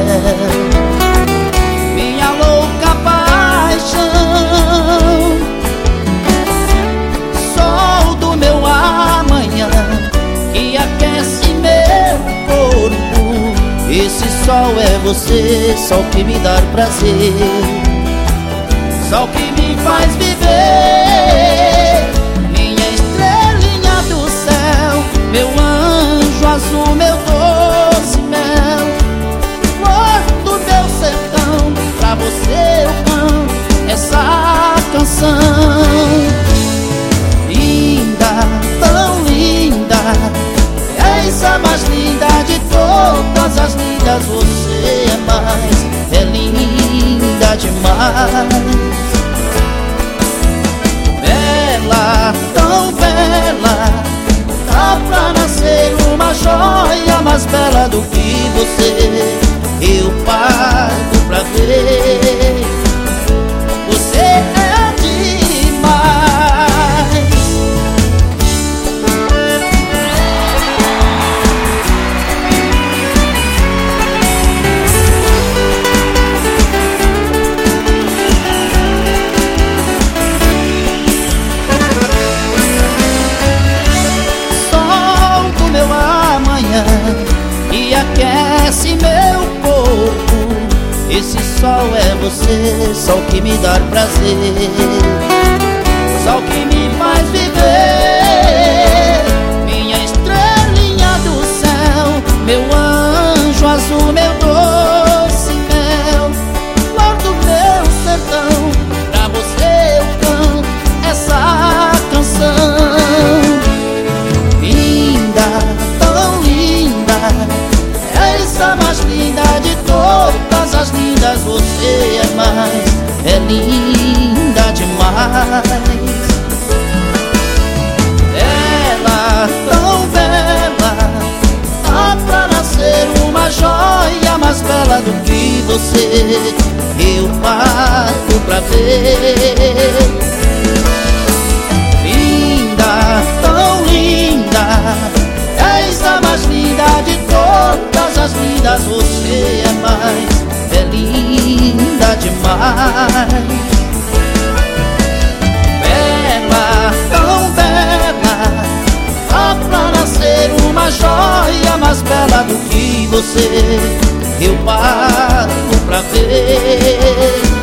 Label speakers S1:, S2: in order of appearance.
S1: minha louca paixão, sol do meu amanhã que aquece meu corpo. Esse sol é você, sol que me dá prazer, sol que me faz viver, minha estrelinha do céu, meu anjo azul, meu doce mel, flor do meu sertão. Pra você eu canto essa canção. Linda, tão linda, és a mais linda de todas as lindas. Você é mais, é linda demais. Bela, tão bela, dá pra nascer uma joia mais bela do que você. Eu pago pra ver, você é demais. E aquece meu corpo. Esse sol é você, sol que me dá prazer, sol que me faz viver, minha estrelinha do céu, meu anjo azul, meu doce mel, flor do meu sertão. Pra você eu canto essa canção. Linda, a mais linda de todas as lindas. Você é mais, é linda demais. Bela, tão bela, dá pra nascer uma joia mais bela do que você. Eu parto pra ver. Linda, tão linda, és a mais linda de todas as lindas. Você é mais, é linda demais. Bela, tão bela, dá pra nascer uma joia mais bela do que você. Eu parto pra ver.